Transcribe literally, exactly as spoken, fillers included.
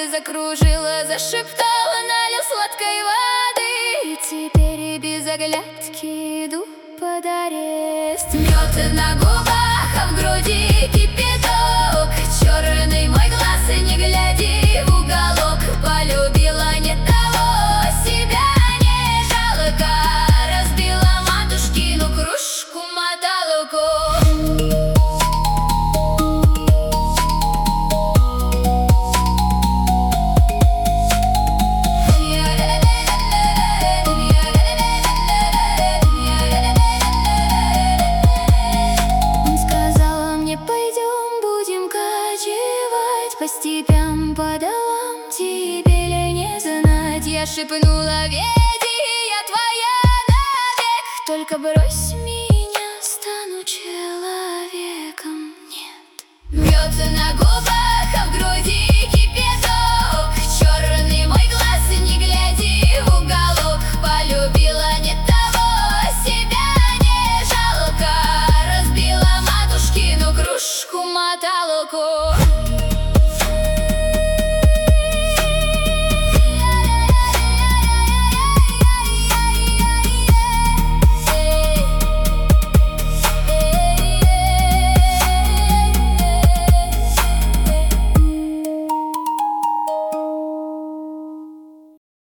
сердце закружило, зашептала, налил сладкой воды. И теперь и без оглядки иду под арест. Мед на губах, а в груди кипяток. Черный мой глаз, и не гляди в уголок. Полюбила не того, себя не жалко. Разбила матушкину кружку моталку. По степям, по долам, тебе ли не знать? Я шепнула: веди, я твоя навек, только брось меня.